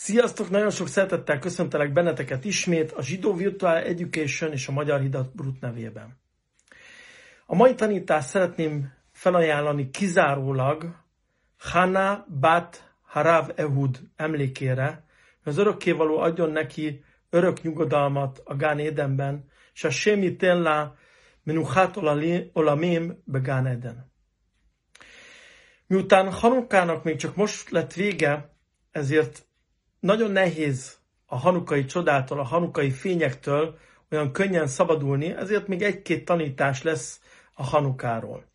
Sziasztok! Nagyon sok szeretettel köszöntelek benneteket ismét a Zsidó Virtual Education és a Magyar Hidat Brut nevében. A mai tanítást szeretném felajánlani kizárólag Hanna Bat Harav Ehud emlékére, hogy az örökkévaló adjon neki örök nyugodalmat a Gán Édenben, és a Sémi Ténlá Menuchát Olamim be Gán Eden. Miután Hanukának még csak most lett vége, ezért nagyon nehéz a hanukai csodától, a hanukai fényektől olyan könnyen szabadulni, ezért még egy-két tanítás lesz a Hanukáról.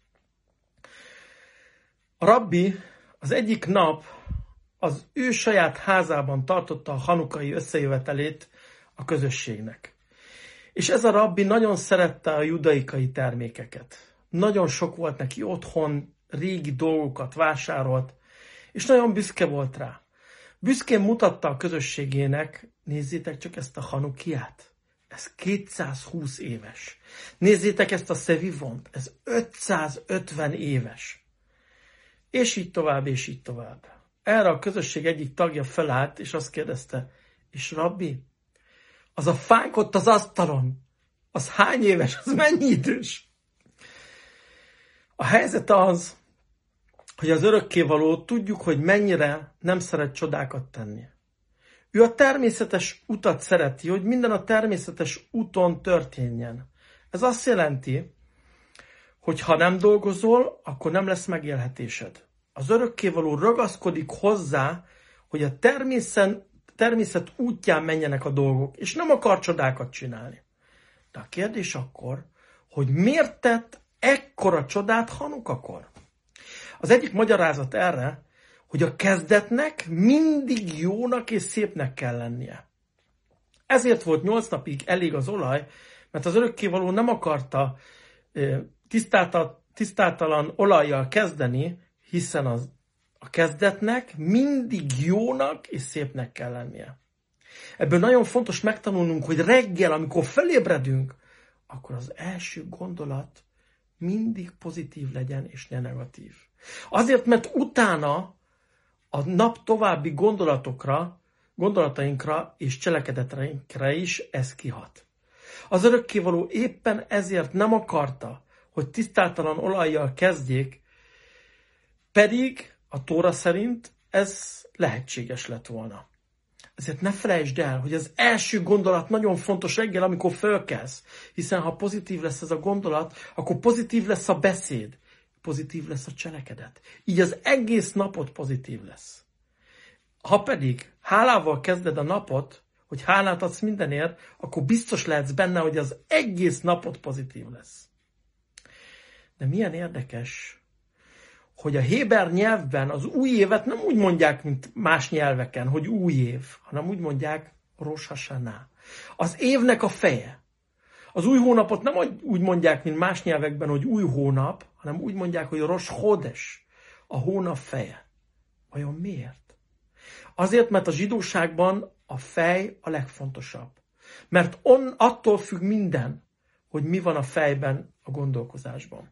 A rabbi az egyik nap az ő saját házában tartotta a hanukai összejövetelét a közösségnek. És ez a rabbi nagyon szerette a judaikai termékeket. Nagyon sok volt neki otthon, régi dolgokat vásárolt, és nagyon büszke volt rá. Büszkén mutatta a közösségének, nézzétek csak ezt a Hanukiát, ez 220 éves. Nézzétek ezt a Szevivont, ez 550 éves. És így tovább, és így tovább. Erre a közösség egyik tagja felállt, és azt kérdezte, és rabbi, az a fánk ott az asztalon, az hány éves, az mennyi idős? A helyzet az, hogy az örökkévaló tudjuk, hogy mennyire nem szeret csodákat tenni. Ő a természetes utat szereti, hogy minden a természetes úton történjen. Ez azt jelenti, hogy ha nem dolgozol, akkor nem lesz megélhetésed. Az örökkévaló ragaszkodik hozzá, hogy a természet útján menjenek a dolgok, és nem akar csodákat csinálni. De a kérdés akkor, hogy miért tett ekkora csodát Hanukakor? Az egyik magyarázat erre, hogy a kezdetnek mindig jónak és szépnek kell lennie. Ezért volt 8 napig elég az olaj, mert az örökkévaló nem akarta tisztátalan olajjal kezdeni, hiszen a kezdetnek mindig jónak és szépnek kell lennie. Ebből nagyon fontos megtanulnunk, hogy reggel, amikor felébredünk, akkor az első gondolat mindig pozitív legyen, és ne negatív. Azért, mert utána a nap további gondolatainkra és cselekedeteinkre is ez kihat. Az örökkévaló éppen ezért nem akarta, hogy tisztátalan olajjal kezdjék, pedig a Tóra szerint ez lehetséges lett volna. Ezért ne felejtsd el, hogy az első gondolat nagyon fontos reggel, amikor fölkelsz, hiszen ha pozitív lesz ez a gondolat, akkor pozitív lesz a beszéd, pozitív lesz a cselekedet. Így az egész napod pozitív lesz. Ha pedig hálával kezded a napot, hogy hálát adsz mindenért, akkor biztos lehetsz benne, hogy az egész napod pozitív lesz. De milyen érdekes, hogy a héber nyelvben az új évet nem úgy mondják, mint más nyelveken, hogy új év, hanem úgy mondják Rosh Hashanah. Az évnek a feje. Az új hónapot nem úgy mondják, mint más nyelvekben, hogy új hónap, hanem úgy mondják, hogy Rosh Chodesh, a hónap feje. Vajon miért? Azért, mert a zsidóságban a fej a legfontosabb. Mert attól függ minden, hogy mi van a fejben, a gondolkozásban.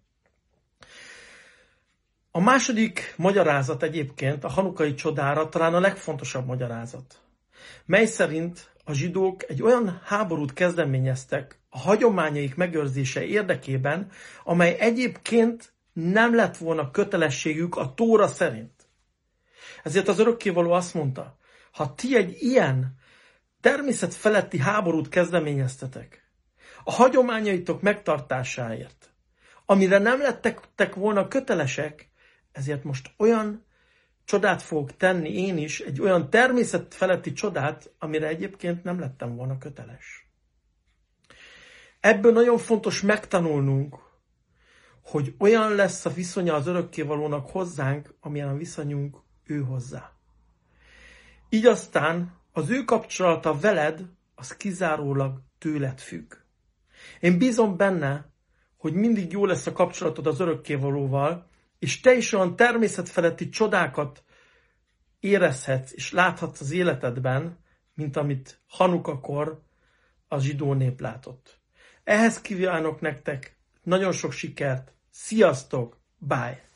A második magyarázat egyébként a hanukai csodára talán a legfontosabb magyarázat, mely szerint a zsidók egy olyan háborút kezdeményeztek a hagyományaik megőrzése érdekében, amely egyébként nem lett volna kötelességük a Tóra szerint. Ezért az örökkévaló azt mondta, ha ti egy ilyen természetfeletti háborút kezdeményeztetek a hagyományaitok megtartásáért, amire nem lettek volna kötelesek, ezért most olyan csodát fogok tenni én is, egy olyan természetfeletti csodát, amire egyébként nem lettem volna köteles. Ebből nagyon fontos megtanulnunk, hogy olyan lesz a viszonya az örökkévalónak hozzánk, amilyen a viszonyunk ő hozzá. Így aztán az ő kapcsolata veled, az kizárólag tőled függ. Én bízom benne, hogy mindig jó lesz a kapcsolatod az örökkévalóval, és te is olyan természetfeletti csodákat érezhetsz és láthatsz az életedben, mint amit Hanukakor a zsidó nép látott. Ehhez kívánok nektek nagyon sok sikert. Sziasztok! Bye!